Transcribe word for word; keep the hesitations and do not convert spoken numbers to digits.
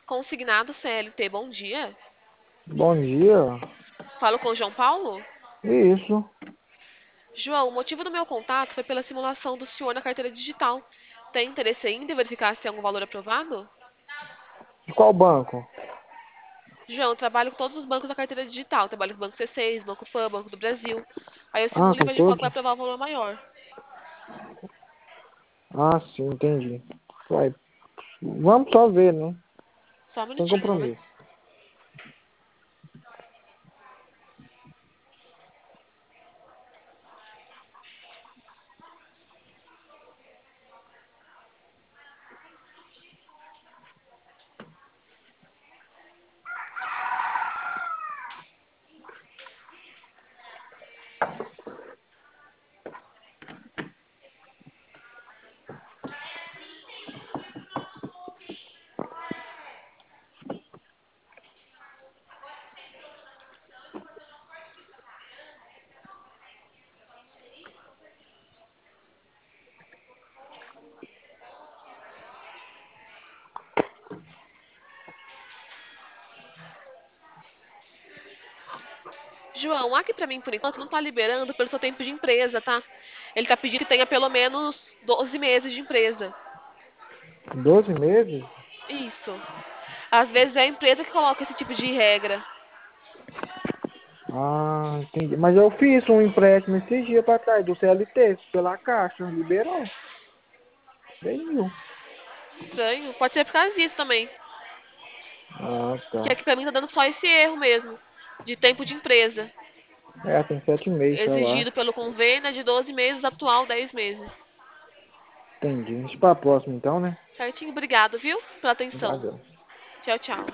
Consignado C L T, bom dia. Bom dia. Falo com o João Paulo? Isso. João, o motivo do meu contato foi pela simulação do senhor na carteira digital. Tem interesse ainda em verificar se tem algum valor aprovado? De qual banco? João, eu trabalho com todos os bancos da carteira digital. Trabalho com o Banco C seis, Banco Pan, Banco do Brasil. Aí eu Ah, simulei com pra gente qual que vai todos? aprovar o valor maior. Ah, sim, entendi. Vai. Vamos só ver, né? Só um Sem minutinho, vou ver. compromisso. João, aqui pra mim, por enquanto, não tá liberando pelo seu tempo de empresa, tá? Ele tá pedindo que tenha pelo menos doze meses de empresa. Doze meses? Isso. Às vezes é a empresa que coloca esse tipo de regra. Ah, entendi. Mas eu fiz um empréstimo esses dias pra trás do C L T, pela Caixa. Liberou. Três mil. Estranho. Pode ser por causa disso também. Ah, Que tá. aqui pra mim tá dando só esse erro mesmo. De tempo de empresa. É, tem sete meses só, eu Exigido acho. pelo convênio é de doze meses, atual dez meses. Entendi. Deixa pra próxima então, né? Certinho? Obrigado, viu? Pela atenção. Valeu. Tchau, tchau.